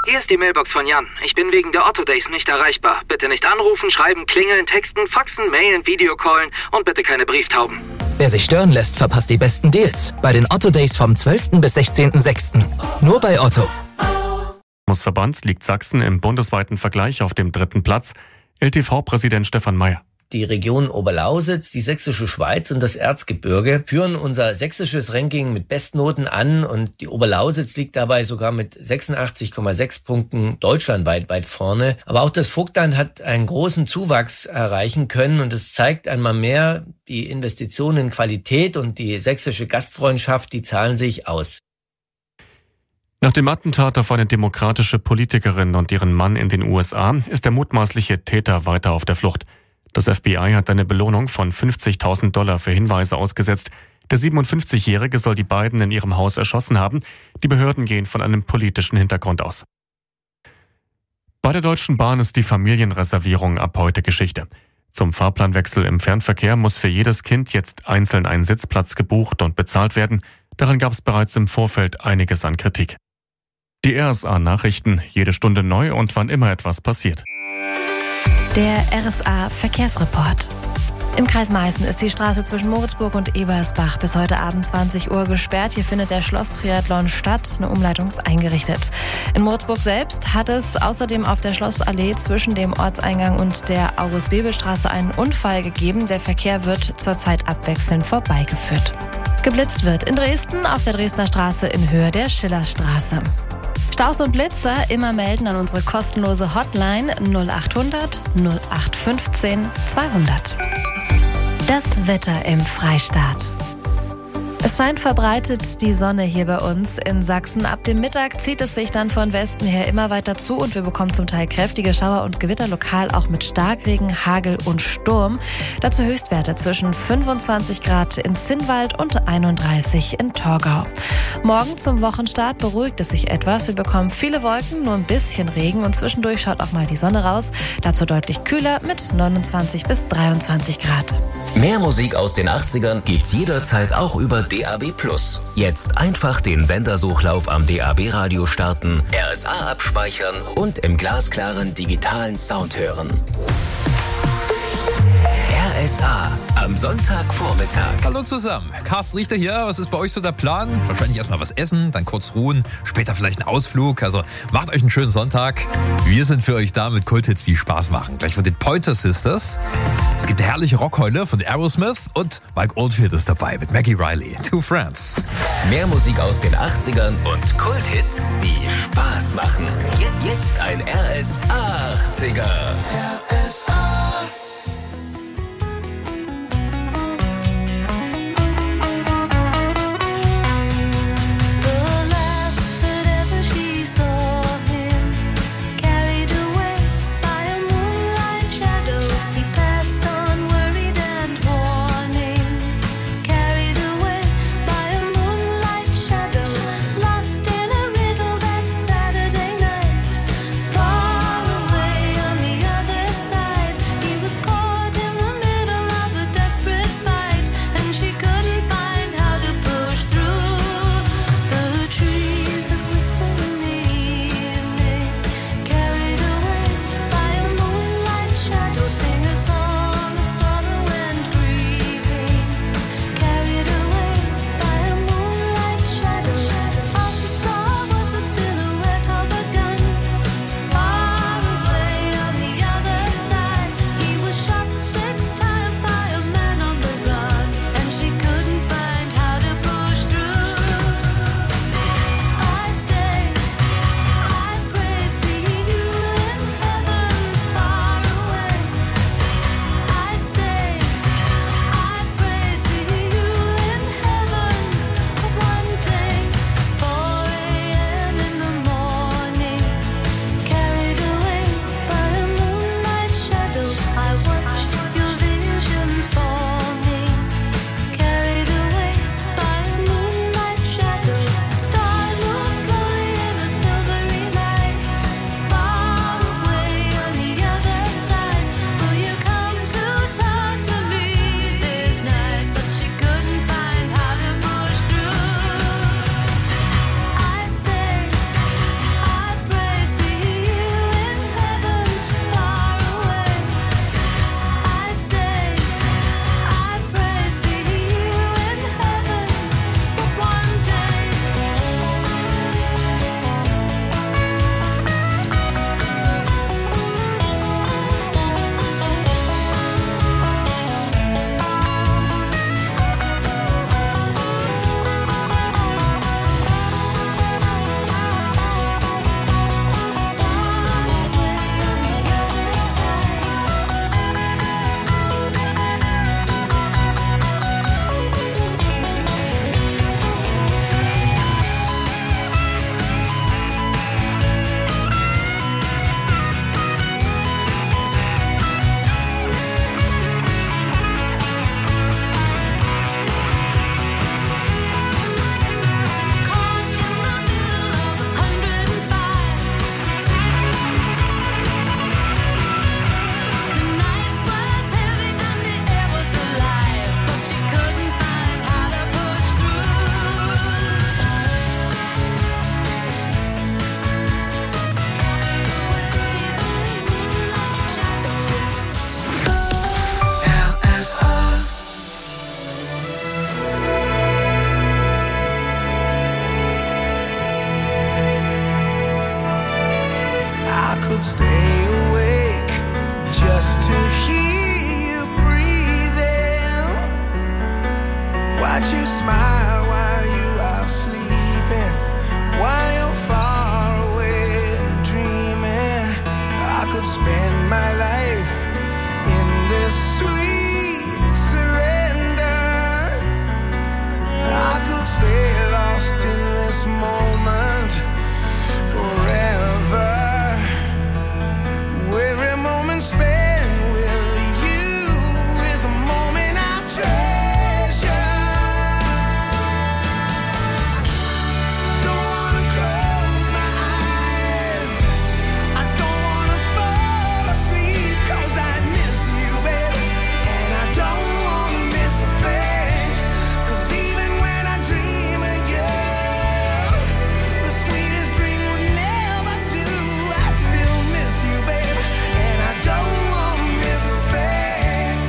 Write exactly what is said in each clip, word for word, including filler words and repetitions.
Hier ist die Mailbox von Jan. Ich bin wegen der Otto Days nicht erreichbar. Bitte nicht anrufen, schreiben, klingeln, texten, faxen, mailen, Videocallen und bitte keine Brieftauben. Wer sich stören lässt, verpasst die besten Deals. Bei den Otto Days vom zwölften bis sechzehnten sechsten Nur bei Otto. Verband liegt Sachsen im bundesweiten Vergleich auf dem dritten Platz. L T V-Präsident Stefan Mayer. Die Region Oberlausitz, die Sächsische Schweiz und das Erzgebirge führen unser sächsisches Ranking mit Bestnoten an und die Oberlausitz liegt dabei sogar mit sechsundachtzig Komma sechs Punkten deutschlandweit weit vorne. Aber auch das Vogtland hat einen großen Zuwachs erreichen können und es zeigt einmal mehr, die Investitionen in Qualität und die sächsische Gastfreundschaft, die zahlen sich aus. Nach dem Attentat auf eine demokratische Politikerin und ihren Mann in den U S A ist der mutmaßliche Täter weiter auf der Flucht. Das F B I hat eine Belohnung von fünfzigtausend Dollar für Hinweise ausgesetzt. Der siebenundfünfzigjährige soll die beiden in ihrem Haus erschossen haben. Die Behörden gehen von einem politischen Hintergrund aus. Bei der Deutschen Bahn ist die Familienreservierung ab heute Geschichte. Zum Fahrplanwechsel im Fernverkehr muss für jedes Kind jetzt einzeln ein Sitzplatz gebucht und bezahlt werden. Daran gab es bereits im Vorfeld einiges an Kritik. Die R S A-Nachrichten, jede Stunde neu und wann immer etwas passiert. Der R S A-Verkehrsreport. Im Kreis Meißen ist die Straße zwischen Moritzburg und Ebersbach bis heute Abend zwanzig Uhr gesperrt. Hier findet der Schloss-Triathlon statt. Eine Umleitung ist eingerichtet. In Moritzburg selbst hat es außerdem auf der Schlossallee zwischen dem Ortseingang und der August-Bebel-Straße einen Unfall gegeben. Der Verkehr wird zurzeit abwechselnd vorbeigeführt. Geblitzt wird in Dresden auf der Dresdner Straße in Höhe der Schillerstraße. Staus und Blitzer immer melden an unsere kostenlose Hotline null achthundert null acht fünfzehn zweihundert. Das Wetter im Freistaat. Es scheint verbreitet die Sonne hier bei uns in Sachsen. Ab dem Mittag zieht es sich dann von Westen her immer weiter zu und wir bekommen zum Teil kräftige Schauer und Gewitter, lokal auch mit Starkregen, Hagel und Sturm. Dazu Höchstwerte zwischen fünfundzwanzig Grad in Zinnwald und einunddreißig in Torgau. Morgen zum Wochenstart beruhigt es sich etwas. Wir bekommen viele Wolken, nur ein bisschen Regen und zwischendurch schaut auch mal die Sonne raus. Dazu deutlich kühler mit neunundzwanzig bis dreiundzwanzig Grad. Mehr Musik aus den achtzigern gibt's jederzeit auch über D A B Plus. Jetzt einfach den Sendersuchlauf am D A B Radio starten, R S A abspeichern und im glasklaren digitalen Sound hören. R S A am Sonntagvormittag. Hallo zusammen, Carsten Richter hier. Was ist bei euch so der Plan? Wahrscheinlich erstmal was essen, dann kurz ruhen, später vielleicht einen Ausflug. Also macht euch einen schönen Sonntag. Wir sind für euch da mit Kulthits, die Spaß machen. Gleich von den Pointer Sisters. Es gibt eine herrliche Rockkeule von Aerosmith und Mike Oldfield ist dabei mit Maggie Riley. Two Friends. Mehr Musik aus den achtzigern und Kulthits, die Spaß machen. Jetzt, jetzt ein R S A achtziger. R S A. could stay awake just to hear you breathing. Watch you smile while you are sleeping, while you're far away and dreaming. I could spend my life in this sweet surrender. I could stay lost in this moment forever. Every moment spent with you is a moment I treasure. Don't wanna close my eyes, I don't wanna fall asleep, 'cause I miss you, baby, and I don't wanna miss a thing. 'Cause even when I dream of you, the sweetest dream would never do. I'd still miss you, baby, and I don't wanna miss a thing.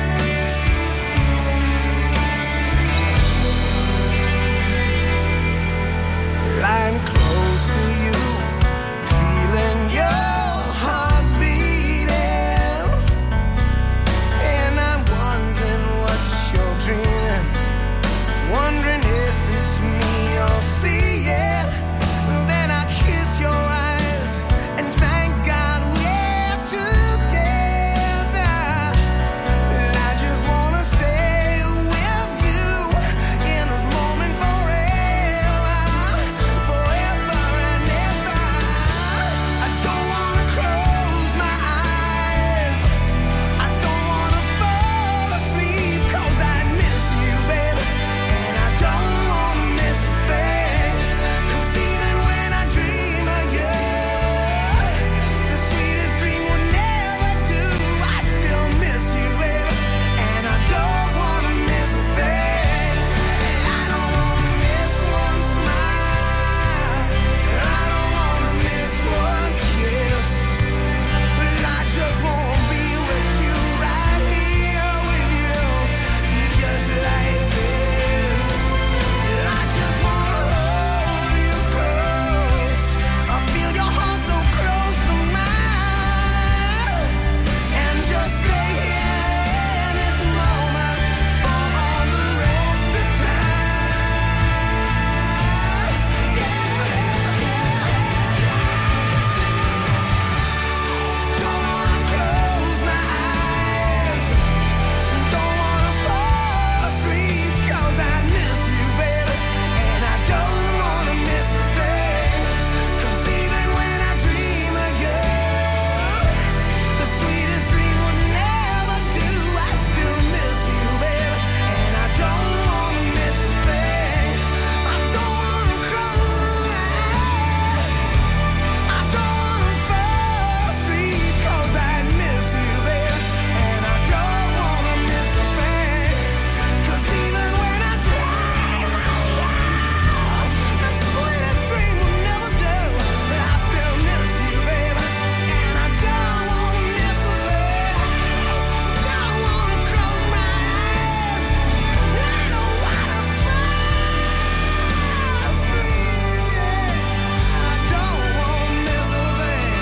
Lying close to you, feeling your heart beating, and I'm wondering what you're dreaming, wondering if it's me you're seeing. Then I kiss your eyes and thank God we're together. And I just wanna stay with you in this moment forever, forever and ever. I don't wanna close my eyes, I don't wanna fall asleep, 'cause I miss you, baby, and I don't wanna miss a thing. 'Cause even when I dream of you, the sweetest dream would never do. I'd still miss you, baby, and I don't wanna miss a thing. I don't wanna miss one smile, I don't wanna miss one kiss, but I just wanna be with you, right here with you, just like this. I just wanna hold you close, I feel your heart so close to mine, and just stay here in this moment for all the rest of time. Don't wanna close my eyes, don't wanna fall asleep, 'cause I miss you, baby, and I don't wanna miss a thing. 'Cause even when I dream of you, the sweetest dream would never do. I still miss you, baby, and I don't wanna miss a thing. I don't wanna close my eyes, I don't wanna fall asleep, 'cause I miss you, baby, and I don't wanna miss a thing. 'Cause even when I dream of you, the sweetest dream will never do. But I still miss you, baby, and I don't wanna miss a thing. Don't wanna close my eyes, I don't wanna fall asleep, yeah. I don't wanna miss a thing.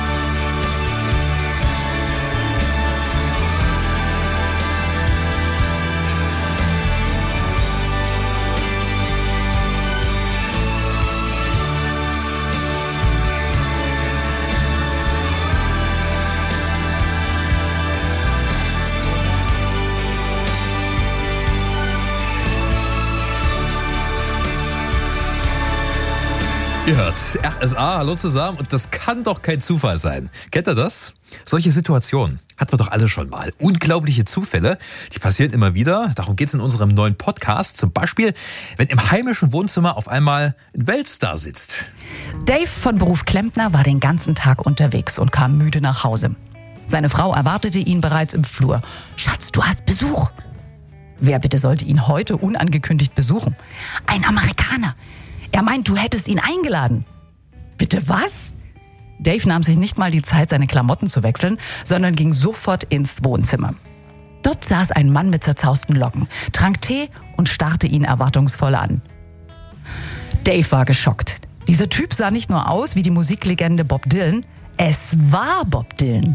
Ihr hört R S A, hallo zusammen, und das kann doch kein Zufall sein. Kennt ihr das? Solche Situationen hatten wir doch alle schon mal. Unglaubliche Zufälle, die passieren immer wieder. Darum geht es in unserem neuen Podcast. Zum Beispiel, wenn im heimischen Wohnzimmer auf einmal ein Weltstar sitzt. Dave von Beruf Klempner war den ganzen Tag unterwegs und kam müde nach Hause. Seine Frau erwartete ihn bereits im Flur. Schatz, du hast Besuch. Wer bitte sollte ihn heute unangekündigt besuchen? Ein Amerikaner. Er meint, du hättest ihn eingeladen. Bitte was? Dave nahm sich nicht mal die Zeit, seine Klamotten zu wechseln, sondern ging sofort ins Wohnzimmer. Dort saß ein Mann mit zerzausten Locken, trank Tee und starrte ihn erwartungsvoll an. Dave war geschockt. Dieser Typ sah nicht nur aus wie die Musiklegende Bob Dylan, Es war Bob Dylan.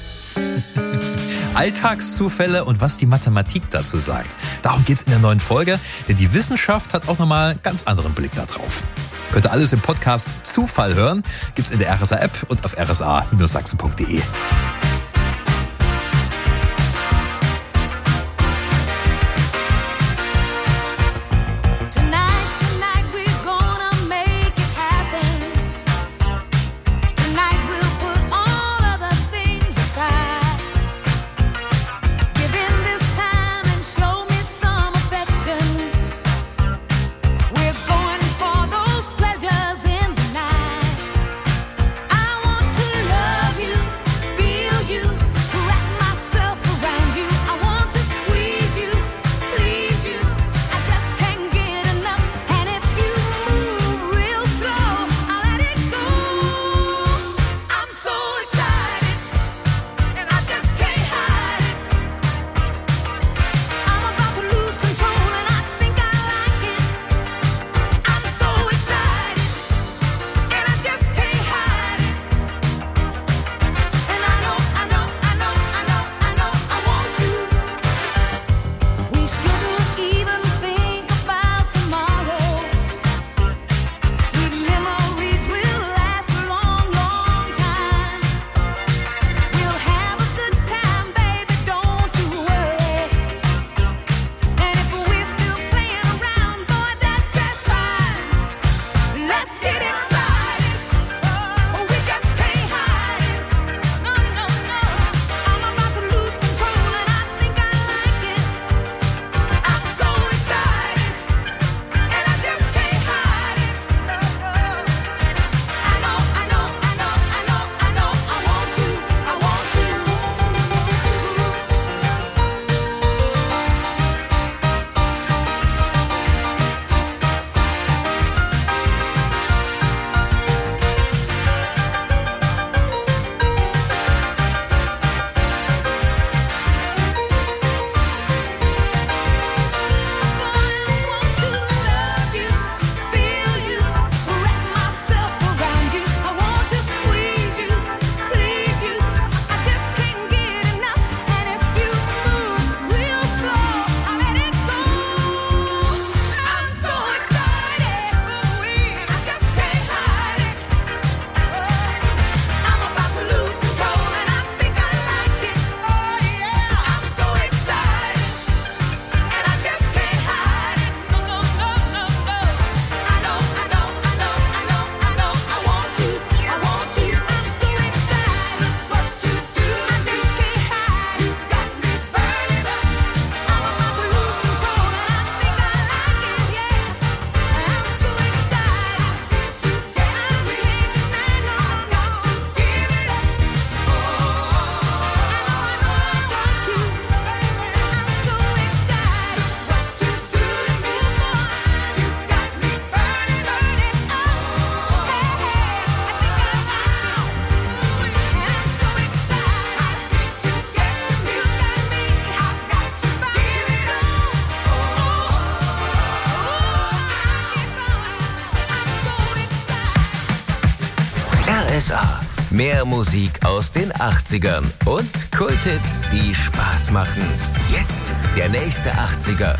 Alltagszufälle und was die Mathematik dazu sagt. Darum geht's in der neuen Folge, denn die Wissenschaft hat auch nochmal einen ganz anderen Blick da drauf. Könnt ihr alles im Podcast Zufall hören, gibt's in der R S A-App und auf r s a Bindestrich sachsen punkt de. R S A. Mehr Musik aus den achtzigern und Kulthits, die Spaß machen. Jetzt der nächste achtziger.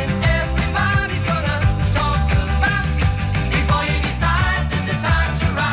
Before you decide that the time's right.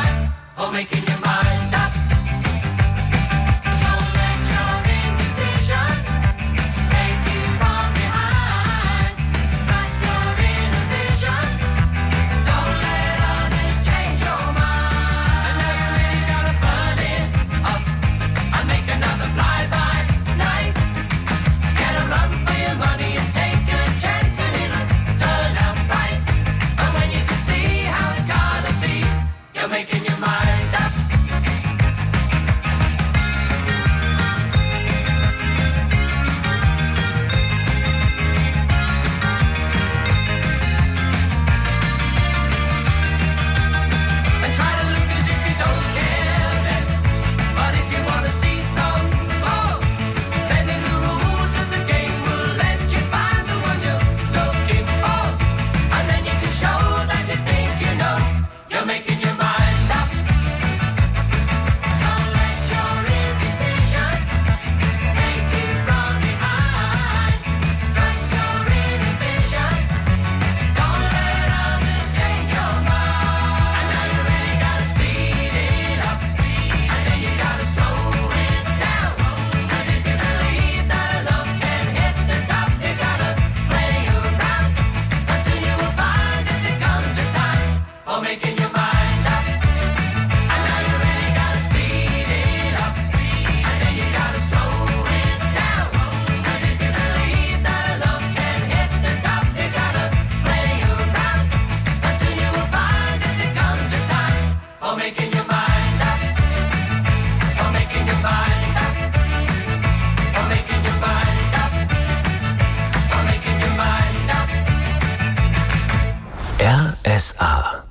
S A.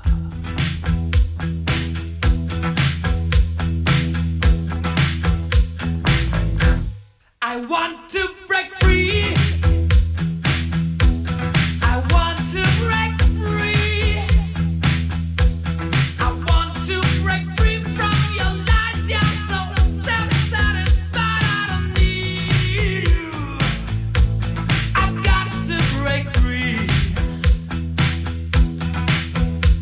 I want to break free. I want to break free. I want to break free from your lies. You're so self-satisfied. I don't need you. I've got to break free.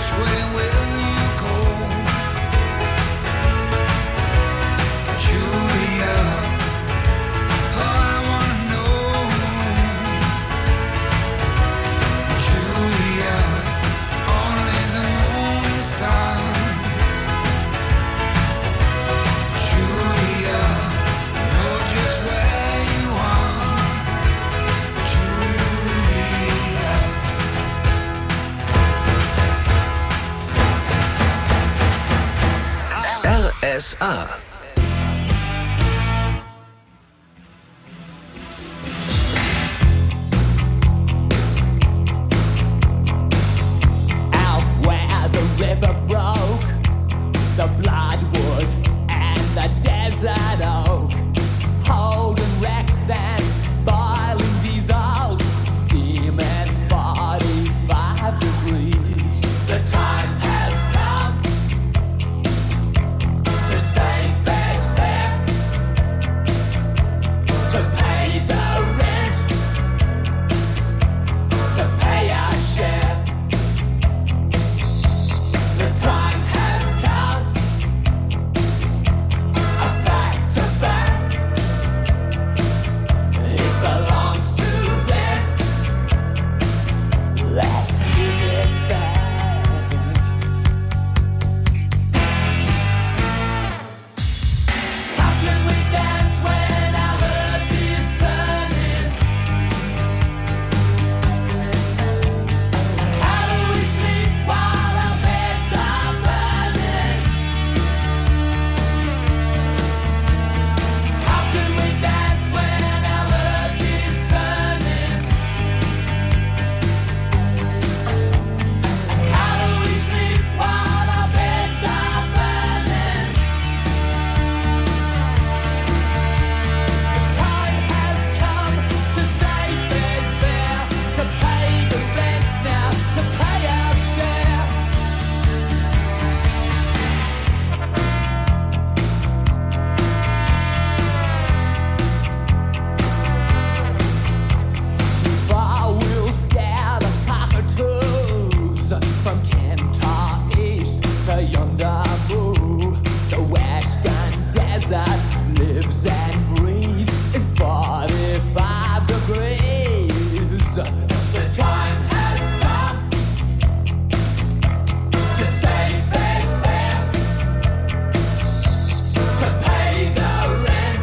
R S A. Out where the river broke, the bloodwood and the desert oak, holding wrecks and boiling diesels, steaming forty-five degrees. The time has come to save fair's fair, to pay the rent, to pay our share. The time has come, a fact's a fact, it belongs to them, let's give it back. How can we dance when our earth is turning? How do we sleep while our beds are burning? How can we dance when our earth is turning? How do we sleep while our beds are burning? The time has come to save fair's fair, to pay the rent now, to pay our share. Far we'll scare the cockatoos from Kentar East to yonder move. The western desert lives and breathes in forty-five degrees. The time has come to save fair's fair, to pay the rent,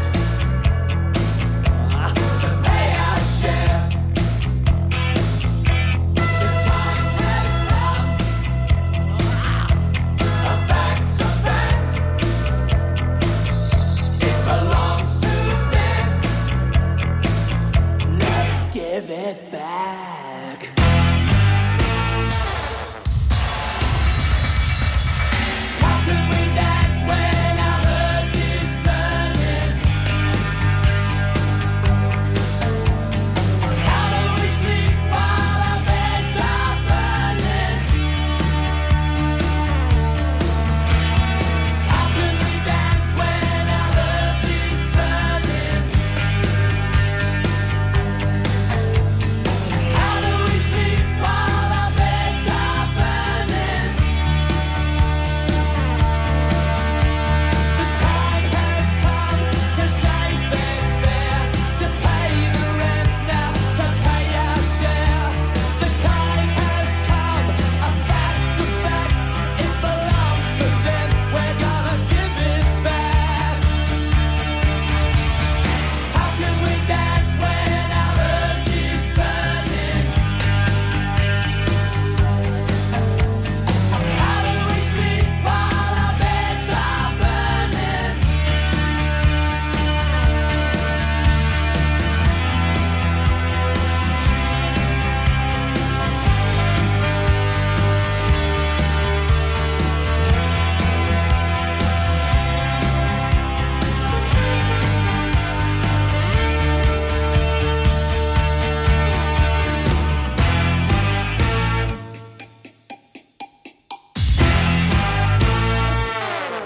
to pay our share. The time has come, a fact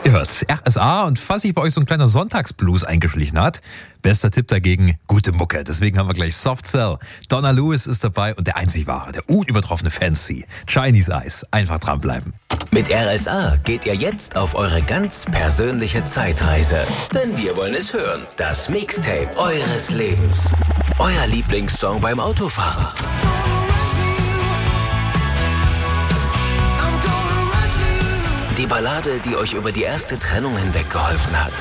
gehört. R S A, und falls sich bei euch so ein kleiner Sonntagsblues eingeschlichen hat, bester Tipp dagegen, gute Mucke. Deswegen haben wir gleich Soft Cell. Donna Lewis ist dabei und der einzig wahre, der unübertroffene Fancy. Chinese Eyes. Einfach dranbleiben. Mit R S A geht ihr jetzt auf eure ganz persönliche Zeitreise. Denn wir wollen es hören. Das Mixtape eures Lebens. Euer Lieblingssong beim Autofahrer. Die Ballade, die euch über die erste Trennung hinweg geholfen hat.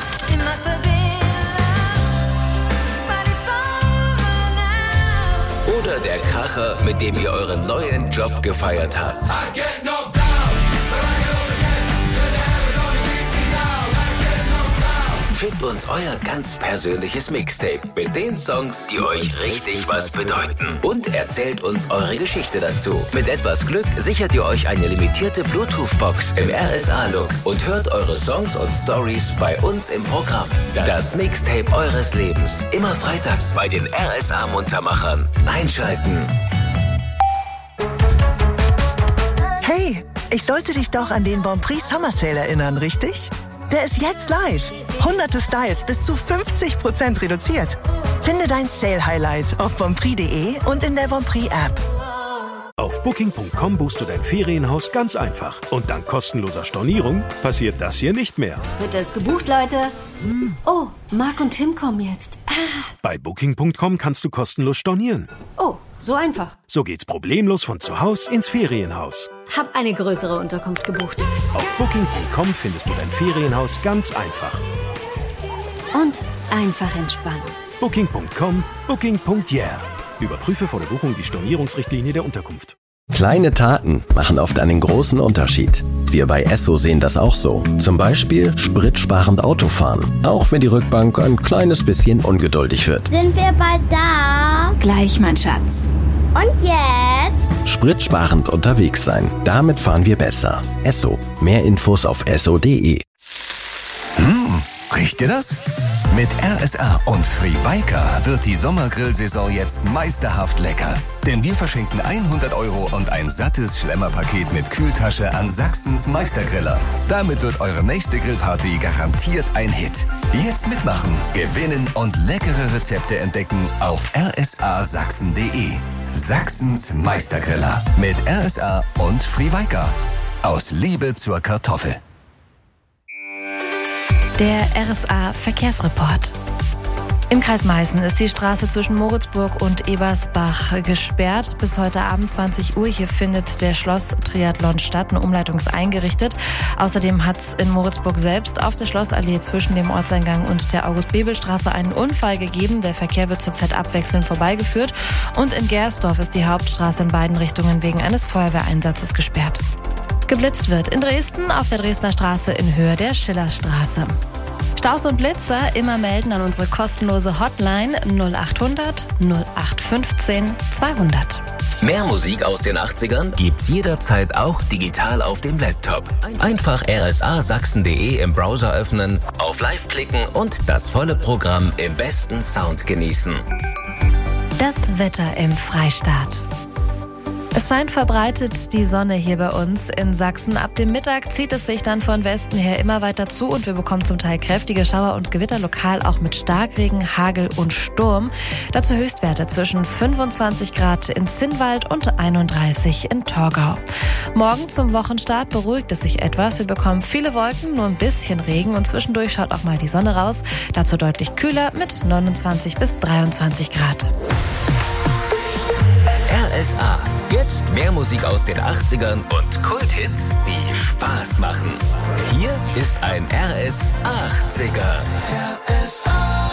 Oder der Kracher, mit dem ihr euren neuen Job gefeiert habt. Schickt uns euer ganz persönliches Mixtape mit den Songs, die euch richtig was bedeuten. Und erzählt uns eure Geschichte dazu. Mit etwas Glück sichert ihr euch eine limitierte Bluetooth-Box im R S A-Look und hört eure Songs und Stories bei uns im Programm. Das Mixtape eures Lebens. Immer freitags bei den R S A-Muntermachern. Einschalten. Hey, ich sollte dich doch an den Bonprix Summer Sale erinnern, richtig? Der ist jetzt live. Hunderte Styles bis zu fünfzig Prozent reduziert. Finde dein Sale-Highlight auf bonprix punkt de und in der Bonprix-App. Auf booking punkt com buchst du dein Ferienhaus ganz einfach. Und dank kostenloser Stornierung passiert das hier nicht mehr. Wird das gebucht, Leute? Oh, Marc und Tim kommen jetzt. Ah. Bei booking punkt com kannst du kostenlos stornieren. Oh, so einfach. So geht's problemlos von zu Hause ins Ferienhaus. Hab eine größere Unterkunft gebucht. Auf booking punkt com findest du dein Ferienhaus ganz einfach. Und einfach entspannen. booking punkt com, booking punkt yeah. Überprüfe vor der Buchung die Stornierungsrichtlinie der Unterkunft. Kleine Taten machen oft einen großen Unterschied. Wir bei Esso sehen das auch so. Zum Beispiel spritsparend Autofahren. Auch wenn die Rückbank ein kleines bisschen ungeduldig wird. Sind wir bald da? Gleich, mein Schatz. Und jetzt? Spritsparend unterwegs sein. Damit fahren wir besser. Esso. Mehr Infos auf esso punkt de. Hm, riecht ihr das? Mit R S A und Frivaika wird die Sommergrillsaison jetzt meisterhaft lecker. Denn wir verschenken hundert Euro und ein sattes Schlemmerpaket mit Kühltasche an Sachsens Meistergriller. Damit wird eure nächste Grillparty garantiert ein Hit. Jetzt mitmachen, gewinnen und leckere Rezepte entdecken auf r s a sachsen punkt de. Sachsens Meistergriller mit R S A und Frivaika. Aus Liebe zur Kartoffel. Der R S A Verkehrsreport. Im Kreis Meißen ist die Straße zwischen Moritzburg und Ebersbach gesperrt. Bis heute Abend zwanzig Uhr. Hier findet der Schloss-Triathlon statt. Eine Umleitung ist eingerichtet. Außerdem hat es in Moritzburg selbst auf der Schlossallee zwischen dem Ortseingang und der August-Bebel-Straße einen Unfall gegeben. Der Verkehr wird zurzeit abwechselnd vorbeigeführt. Und in Gersdorf ist die Hauptstraße in beiden Richtungen wegen eines Feuerwehreinsatzes gesperrt. Geblitzt wird in Dresden auf der Dresdner Straße in Höhe der Schillerstraße. Staus und Blitzer immer melden an unsere kostenlose Hotline null achthundert null acht fünfzehn zweihundert. Mehr Musik aus den achtzigern gibt's jederzeit auch digital auf dem Laptop. Einfach r s a sachsen punkt de im Browser öffnen, auf Live klicken und das volle Programm im besten Sound genießen. Das Wetter im Freistaat. Es scheint verbreitet die Sonne hier bei uns in Sachsen. Ab dem Mittag zieht es sich dann von Westen her immer weiter zu und wir bekommen zum Teil kräftige Schauer und Gewitter, lokal auch mit Starkregen, Hagel und Sturm. Dazu Höchstwerte zwischen fünfundzwanzig Grad in Zinnwald und einunddreißig in Torgau. Morgen zum Wochenstart beruhigt es sich etwas. Wir bekommen viele Wolken, nur ein bisschen Regen und zwischendurch schaut auch mal die Sonne raus. Dazu deutlich kühler mit neunundzwanzig bis dreiundzwanzig Grad. R S A. Jetzt mehr Musik aus den achtzigern und Kulthits, die Spaß machen. Hier ist ein R S achtziger. R S A.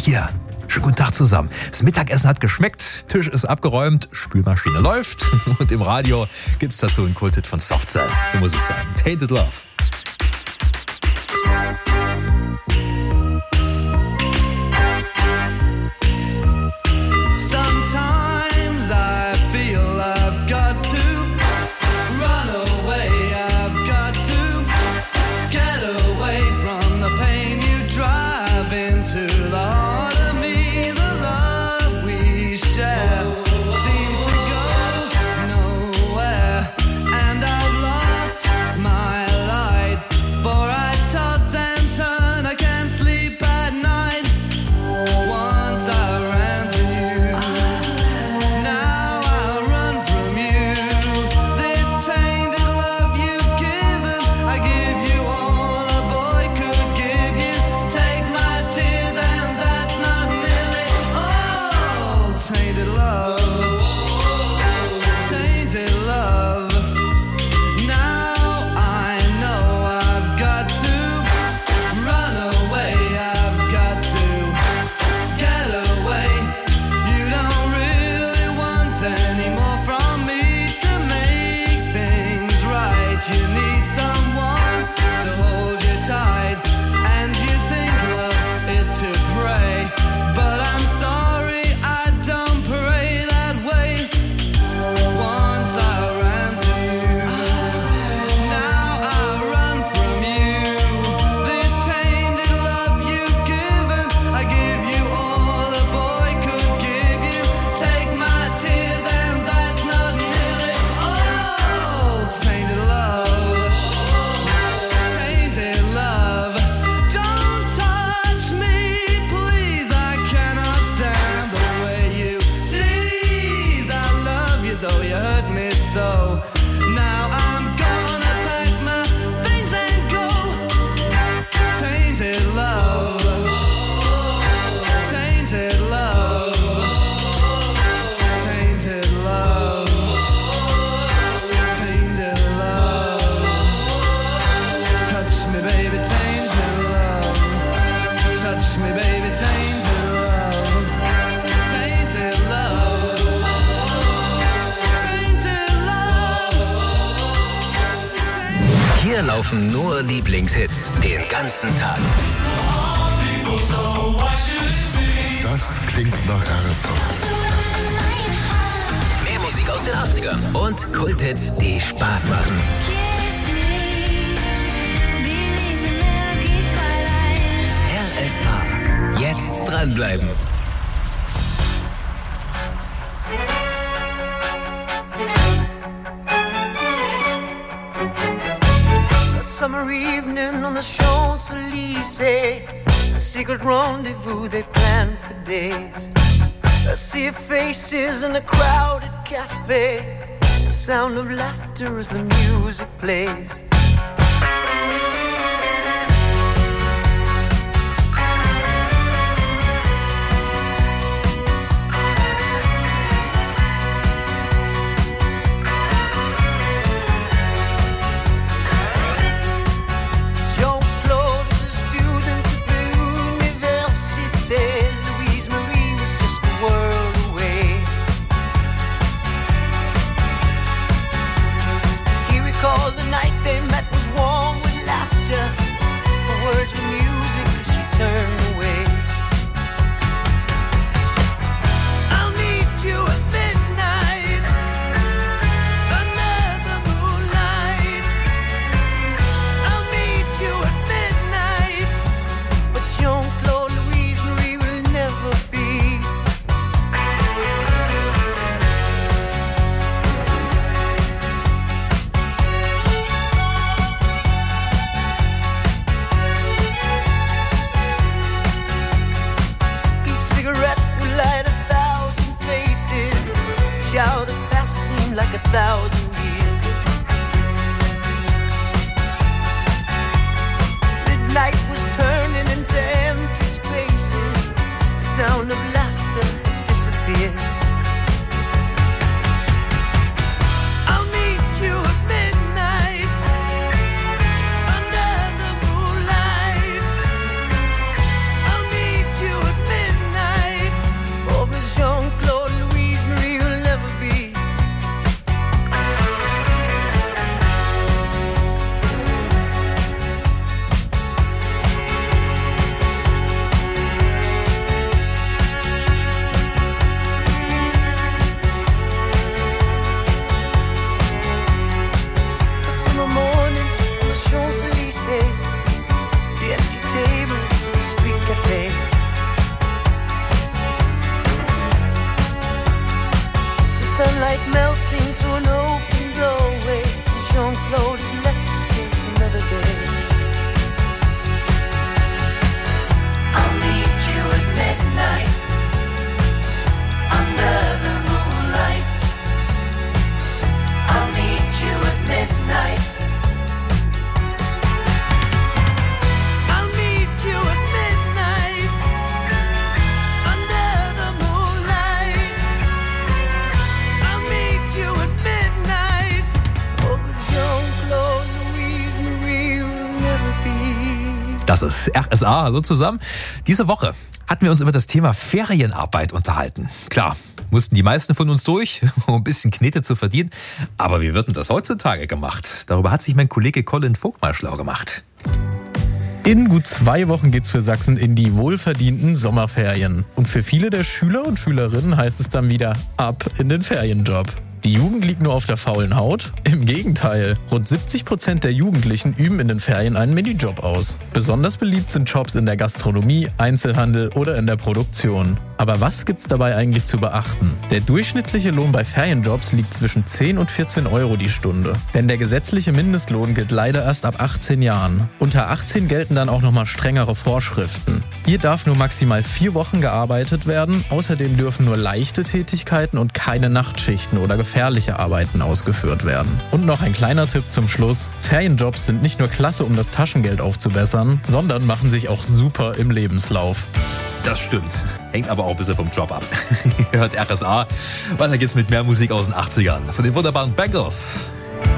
hier. Schönen guten Tag zusammen. Das Mittagessen hat geschmeckt, Tisch ist abgeräumt, Spülmaschine läuft und im Radio gibt's dazu einen Kulthit von Soft Cell. So muss es sein. Tainted Love. Sometimes I feel I've got to run away. I've got to get away from the pain you drive into the heart of me. The love we share seems to go nowhere, and I've lost my light. For I toss and turn, I can't sleep at night. Once I ran to you, now I run from you. This tainted love you've given, I give you all a boy could give you. Take my tears and that's not nearly all. Tainted love, tainted love. Now I know I've got to run away. I've got to get away. You don't really want any more from me to make things right. You need someone to hold you tight, and you think love is to pray. But I'm sorry, I don't pray that way. Once I ran to you, now I run from you. This tainted love you've given, I give you all a boy could give you. Take my tears and that's not nearly all. Tainted love, tainted love. Don't touch me, please. I cannot stand the way you tease. I love you though you hurt me so. Now I'm gonna pack my things and go. Tainted love, tainted love, tainted love, tainted love. Touch me, baby, tainted love. Touch me, baby, tainted love. Tainted love, tainted love. Hier laufen nur Lieblingshits den ganzen Tag. Das klingt nach R S A. Mehr Musik aus den achtzigern und Kulthits, die Spaß machen. R S A. Jetzt dranbleiben. A summer evening on the Champs-Élysées, a secret rendezvous they planned for days. A sea of faces in a crowded cafe, the sound of laughter as the music plays. Jean-Claude was a student at the Université. Louise Marie was just a world away. He recalled the night they met was warm with laughter. The words were music as she turned away. I'll meet you at midnight under the moonlight. I'll meet you at midnight, but Jean-Claude Louise Marie will never be. Each cigarette will light a thousand faces, shower the past seemed like a thousand years. Midnight was turning into empty spaces, the sound of laughter disappeared. I'll meet you at midnight under the moonlight. I'll meet you at midnight. Das ist R S A. Hallo zusammen. Diese Woche hatten wir uns über das Thema Ferienarbeit unterhalten. Klar, mussten die meisten von uns durch, um ein bisschen Knete zu verdienen. Aber wie wird denn das heutzutage gemacht? Darüber hat sich mein Kollege Colin Vogt mal schlau gemacht. In gut zwei Wochen geht's für Sachsen in die wohlverdienten Sommerferien. Und für viele der Schüler und Schülerinnen heißt es dann wieder ab in den Ferienjob. Die Jugend liegt nur auf der faulen Haut? Im Gegenteil. Rund siebzig Prozent der Jugendlichen üben in den Ferien einen Minijob aus. Besonders beliebt sind Jobs in der Gastronomie, Einzelhandel oder in der Produktion. Aber was gibt's dabei eigentlich zu beachten? Der durchschnittliche Lohn bei Ferienjobs liegt zwischen zehn und vierzehn Euro die Stunde. Denn der gesetzliche Mindestlohn gilt leider erst ab achtzehn Jahren. Unter achtzehn gelten dann auch nochmal strengere Vorschriften. Hier darf nur maximal vier Wochen gearbeitet werden. Außerdem dürfen nur leichte Tätigkeiten und keine Nachtschichten oder gefährliche Arbeiten ausgeführt werden. Und noch ein kleiner Tipp zum Schluss. Ferienjobs sind nicht nur klasse, um das Taschengeld aufzubessern, sondern machen sich auch super im Lebenslauf. Das stimmt. Hängt aber auch ein bisschen vom Job ab. Ihr hört R S A. Weiter geht's mit mehr Musik aus den achtzigern. Von den wunderbaren Bangles.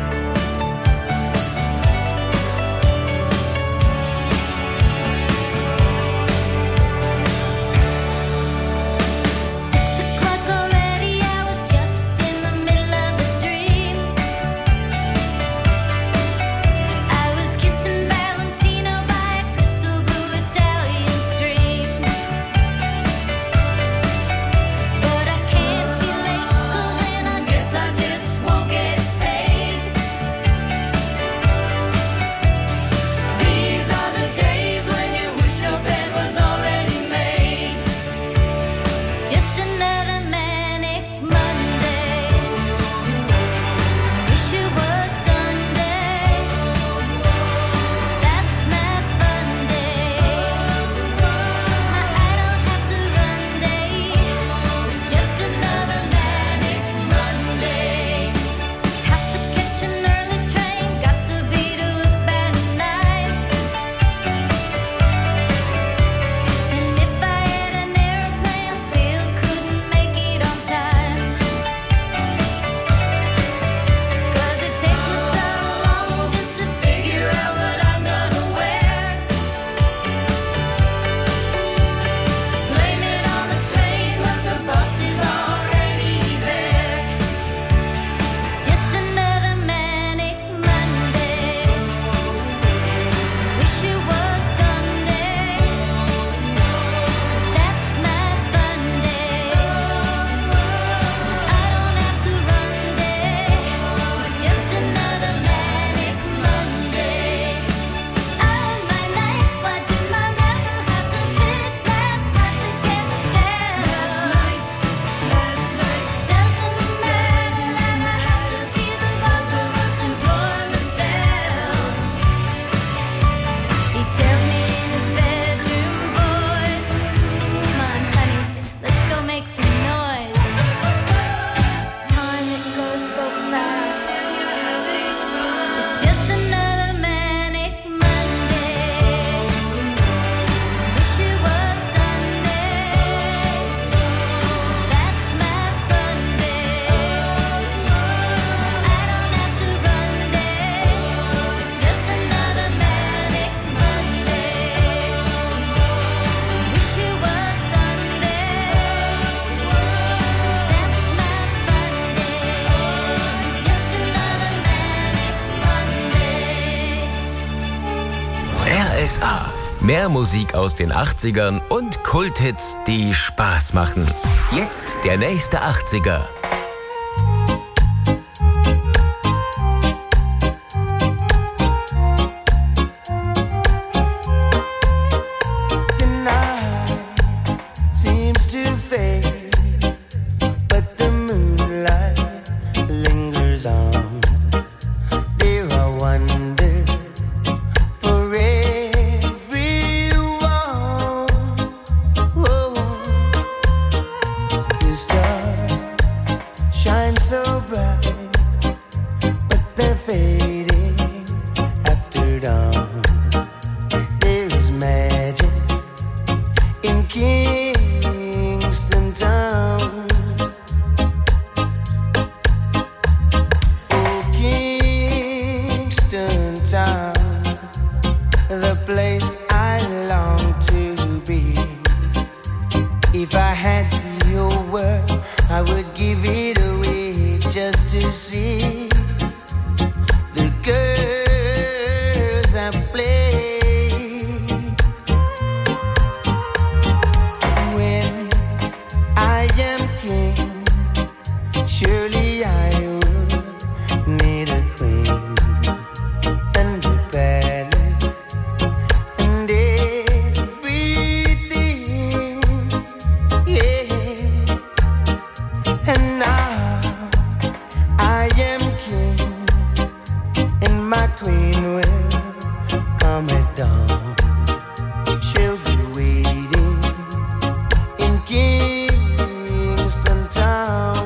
R S A. Mehr Musik aus den achtzigern und Kulthits, die Spaß machen. Jetzt der nächste achtziger. The place I and my queen will come at dawn. She'll be waiting in Kingston Town.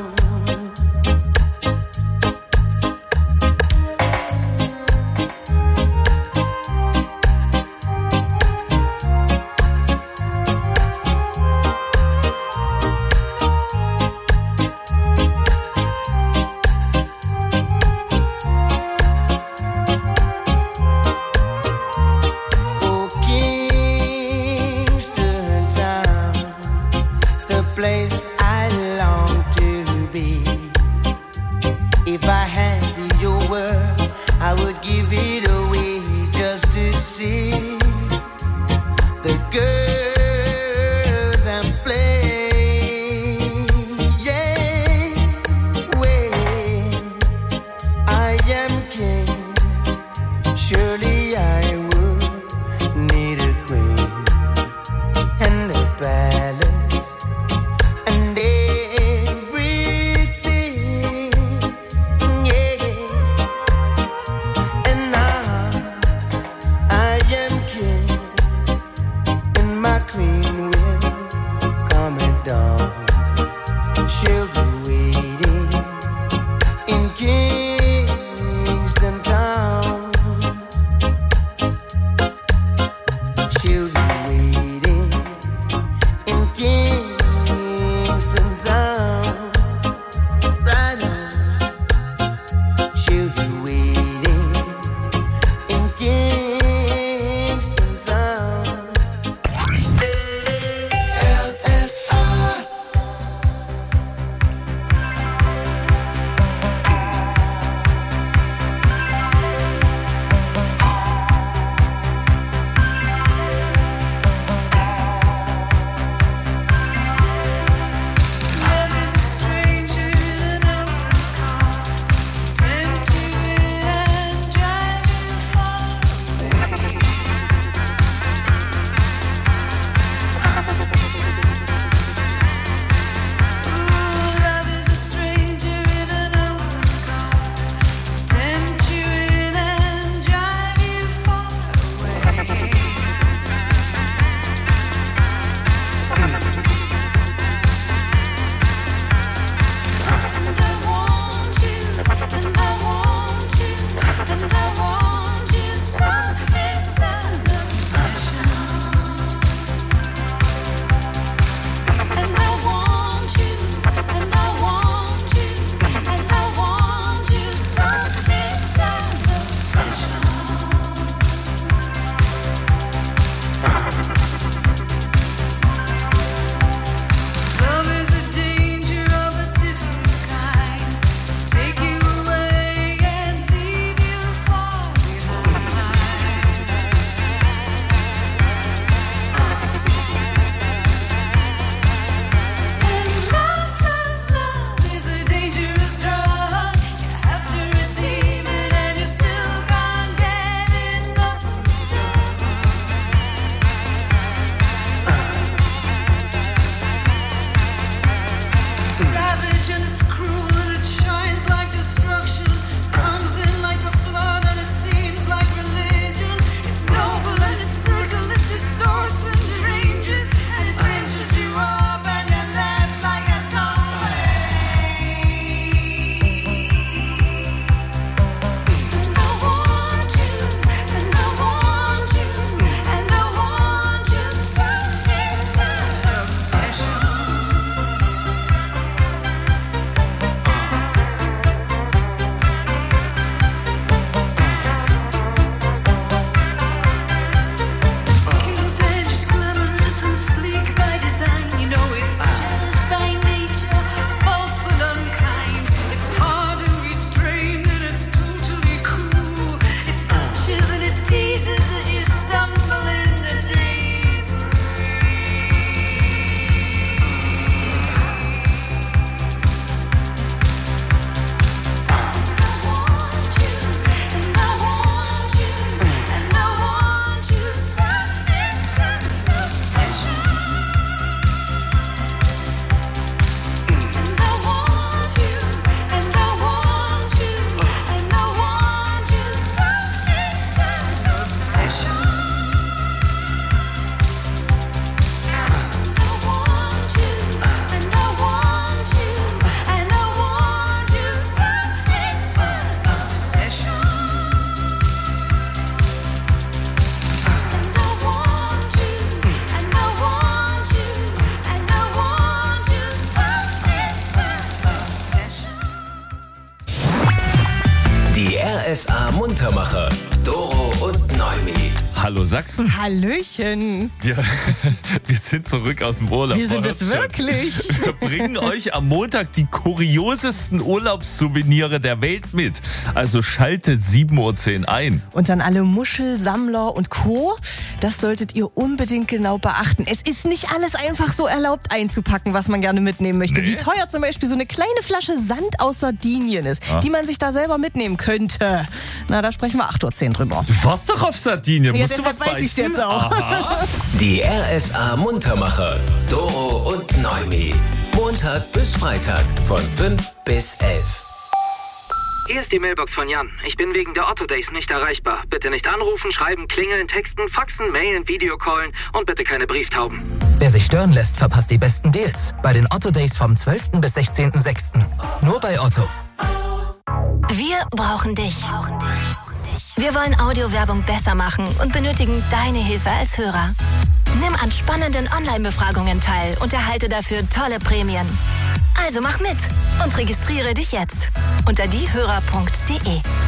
S A Muntermacher. Doro und Neumi. Hallo Sachsen. Hallöchen. Wir, wir sind zurück aus dem Urlaub. Wir sind es wirklich. Wir bringen euch am Montag die kuriosesten Urlaubssouvenire der Welt mit. Also schaltet sieben Uhr zehn ein. Und an alle Muschelsammler und Co., das solltet ihr unbedingt genau beachten. Es ist nicht alles einfach so erlaubt einzupacken, was man gerne mitnehmen möchte. Nee. Wie teuer zum Beispiel so eine kleine Flasche Sand aus Sardinien ist, Ah. die man sich da selber mitnehmen könnte. Na, da sprechen wir acht Uhr zehn drüber. Du warst doch auf Sardinien. Ja, Musst du was deshalb weiß ich's beichten? jetzt auch. Aha. Die R S A Muntermacher. Doro und Neumi. Montag bis Freitag von fünf bis elf. Hier ist die Mailbox von Jan. Ich bin wegen der Otto Days nicht erreichbar. Bitte nicht anrufen, schreiben, klingeln, texten, faxen, mailen, Videocallen und bitte keine Brieftauben. Wer sich stören lässt, verpasst die besten Deals. Bei den Otto Days vom zwölften bis sechzehnten sechsten Nur bei Otto. Wir brauchen dich. Wir wollen Audiowerbung besser machen und benötigen deine Hilfe als Hörer. Nimm an spannenden Online-Befragungen teil und erhalte dafür tolle Prämien. Also mach mit und registriere dich jetzt unter diehörer punkt de.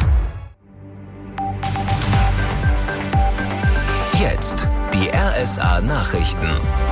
Jetzt die R S A Nachrichten.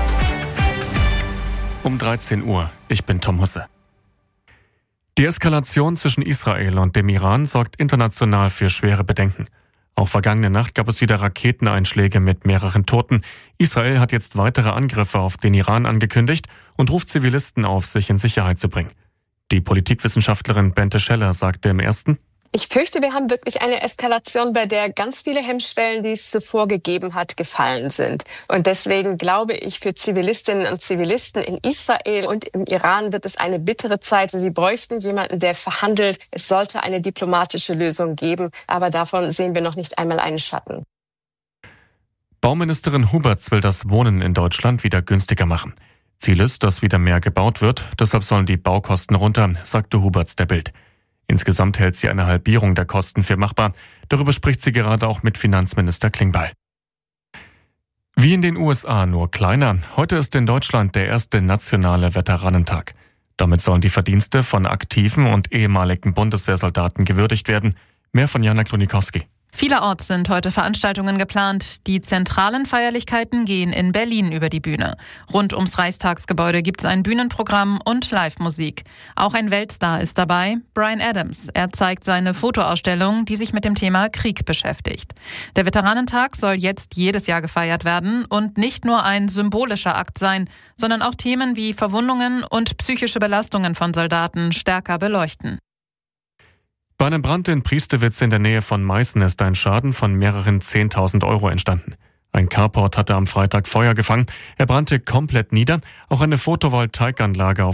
Um dreizehn Uhr. Ich bin Tom Husse. Die Eskalation zwischen Israel und dem Iran sorgt international für schwere Bedenken. Auch vergangene Nacht gab es wieder Raketeneinschläge mit mehreren Toten. Israel hat jetzt weitere Angriffe auf den Iran angekündigt und ruft Zivilisten auf, sich in Sicherheit zu bringen. Die Politikwissenschaftlerin Bente Scheller sagte im ersten: Ich fürchte, wir haben wirklich eine Eskalation, bei der ganz viele Hemmschwellen, die es zuvor gegeben hat, gefallen sind. Und deswegen glaube ich, für Zivilistinnen und Zivilisten in Israel und im Iran wird es eine bittere Zeit. Sie bräuchten jemanden, der verhandelt. Es sollte eine diplomatische Lösung geben, aber davon sehen wir noch nicht einmal einen Schatten. Bauministerin Huberts will das Wohnen in Deutschland wieder günstiger machen. Ziel ist, dass wieder mehr gebaut wird. Deshalb sollen die Baukosten runter, sagte Huberts der Bild. Insgesamt hält sie eine Halbierung der Kosten für machbar. Darüber spricht sie gerade auch mit Finanzminister Klingbeil. Wie in den U S A, nur kleiner. Heute ist in Deutschland der erste nationale Veteranentag. Damit sollen die Verdienste von aktiven und ehemaligen Bundeswehrsoldaten gewürdigt werden. Mehr von Jana Klonikowski. Vielerorts sind heute Veranstaltungen geplant. Die zentralen Feierlichkeiten gehen in Berlin über die Bühne. Rund ums Reichstagsgebäude gibt es ein Bühnenprogramm und Live-Musik. Auch ein Weltstar ist dabei, Bryan Adams. Er zeigt seine Fotoausstellung, die sich mit dem Thema Krieg beschäftigt. Der Veteranentag soll jetzt jedes Jahr gefeiert werden und nicht nur ein symbolischer Akt sein, sondern auch Themen wie Verwundungen und psychische Belastungen von Soldaten stärker beleuchten. Bei einem Brand in Priestewitz in der Nähe von Meißen ist ein Schaden von mehreren zehntausend Euro entstanden. Ein Carport hatte am Freitag Feuer gefangen. Er brannte komplett nieder. Auch eine Photovoltaikanlage auf